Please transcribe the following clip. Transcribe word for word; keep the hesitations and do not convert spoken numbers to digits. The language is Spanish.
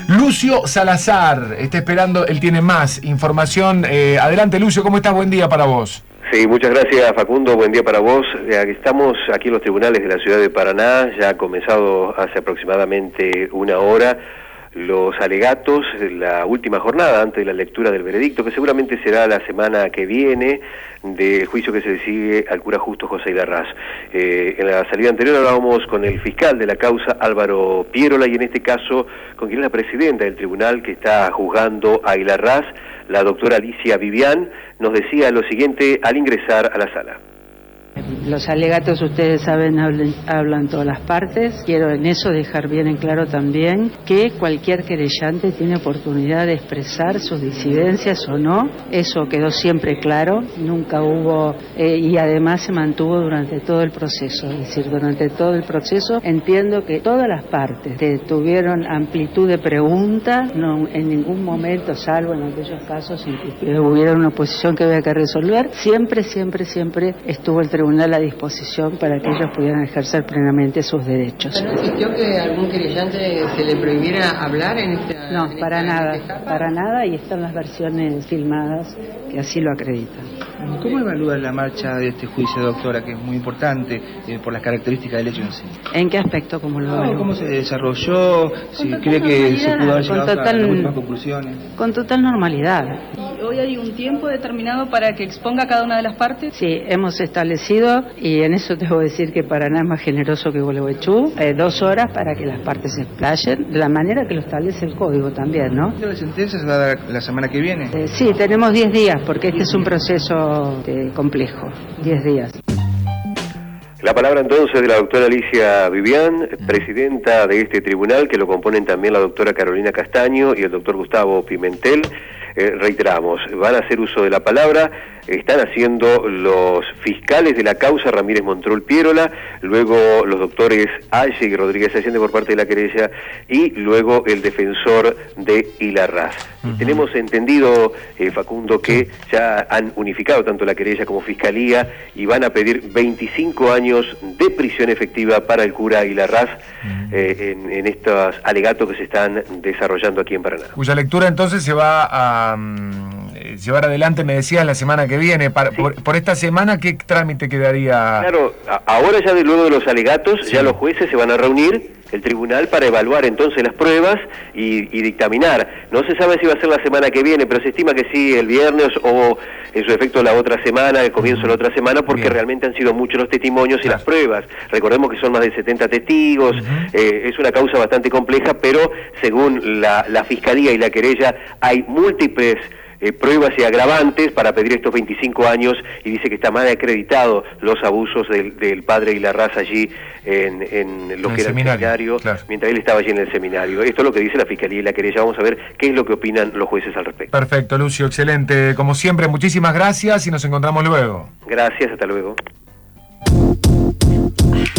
Lucio Salazar está esperando, él tiene más información. Eh, adelante, Lucio, ¿cómo estás? Buen día para vos. Sí, muchas gracias, Facundo, buen día para vos. Estamos aquí en los tribunales de la ciudad de Paraná, ya ha comenzado hace aproximadamente una hora los alegatos de la última jornada antes de la lectura del veredicto, que seguramente será la semana que viene, del juicio que se le sigue al cura justo José Ilarraz. Eh, en la salida anterior hablábamos con el fiscal de la causa, Álvaro Pierola, y en este caso con quien es la presidenta del tribunal que está juzgando a Ilarraz, la doctora Alicia Vivian. Nos decía lo siguiente al ingresar a la sala. Los alegatos, ustedes saben, hablan, hablan todas las partes. Quiero en eso dejar bien en claro también que cualquier querellante tiene oportunidad de expresar sus disidencias o no. Eso quedó siempre claro, nunca hubo, eh, y además se mantuvo durante todo el proceso. Es decir, durante todo el proceso entiendo que todas las partes tuvieron amplitud de pregunta, no en ningún momento, salvo en aquellos casos en que hubiera una oposición que había que resolver, siempre, siempre, siempre estuvo el tribunal a disposición para que ellos pudieran ejercer plenamente sus derechos. ¿No existió que algún querellante se le prohibiera hablar en esta No, en para esta, nada, en esta para nada, y están las versiones filmadas que así lo acreditan. ¿Cómo evalúa la marcha de este juicio, doctora, que es muy importante eh, por las características del hecho en sí? ¿En qué aspecto? ¿Cómo lo evalúa? ¿Cómo se desarrolló? Si cree que se pudo haber llegado total, a las últimas conclusiones. Con total normalidad. ¿Y hoy hay un tiempo determinado para que exponga cada una de las partes? Sí, hemos establecido, y en eso debo decir que Paraná es más generoso que Gualeguaychú, eh, dos horas para que las partes se explayen, de la manera que lo establece el código también, ¿no? ¿La sentencia se va a dar la semana que viene? Eh, sí, tenemos diez días, porque este es un proceso eh, complejo, diez días. La palabra entonces de la doctora Alicia Vivian, presidenta de este tribunal, que lo componen también la doctora Carolina Castaño y el doctor Gustavo Pimentel. Eh, reiteramos, van a hacer uso de la palabra, están haciendo los fiscales de la causa, Ramírez Montrol Pierola, luego los doctores Aye y Rodríguez Allende por parte de la querella, y luego el defensor de Ilarraz. Uh-huh. Tenemos entendido, eh, Facundo, que ya han unificado tanto la querella como fiscalía y van a pedir veinticinco años de prisión efectiva para el cura Ilarraz uh-huh. eh, en, en estos alegatos que se están desarrollando aquí en Paraná. Cuya lectura entonces se va a um, llevar adelante, me decías, la semana que viene. Para, sí. por, por esta semana, ¿qué trámite quedaría? Claro, a, ahora ya de luego de los alegatos, sí. ya los jueces se van a reunir, el tribunal, para evaluar entonces las pruebas y, y dictaminar. No se sabe si va a ser la semana que viene, pero se estima que sí, el viernes o en su efecto la otra semana, el comienzo de la otra semana, porque Bien. realmente han sido muchos los testimonios claro. y las pruebas. Recordemos que son más de setenta testigos, uh-huh. eh, es una causa bastante compleja, pero según la, la Fiscalía y la querella hay múltiples Eh, pruebas y agravantes para pedir estos veinticinco años, y dice que está mal acreditado los abusos del, del padre Ilarraz allí en, en lo en que el era seminario, el seminario, claro. mientras él estaba allí en el seminario. Esto es lo que dice la Fiscalía y la querella. Vamos a ver qué es lo que opinan los jueces al respecto. Perfecto, Lucio, excelente. Como siempre, muchísimas gracias y nos encontramos luego. Gracias, hasta luego.